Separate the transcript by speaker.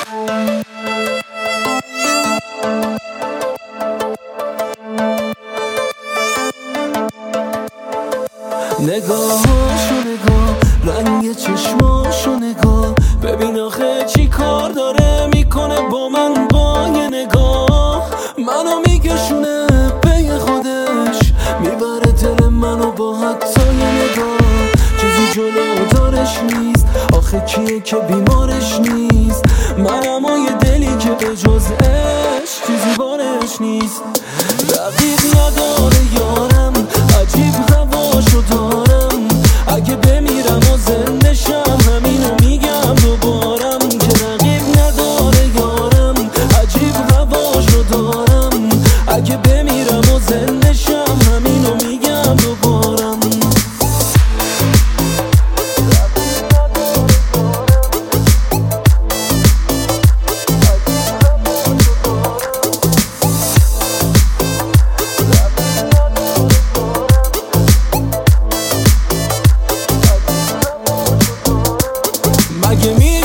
Speaker 1: نگاهاشو نگاه، رنگ چشماشو نگاه، ببین آخه چی کار داره میکنه با من با یه نگاه. منو میکشونه به خودش، میبره دل منو با حتی یه نگاه. چیزی جلو دارش نیست، آخه کیه که بیمارش نیست؟ منم و یه دلی که به جز عشق چیزی بارش نیست. رقیب نداره یارم، عجیب هواشو دارم. اگه بمیرم و زنده شم همینو میگم دوبارم، که رقیب نداره یارم، عجیب هواشو دارم. اگه بمیرم و زنده شم همینو میگم دوبارم. مگه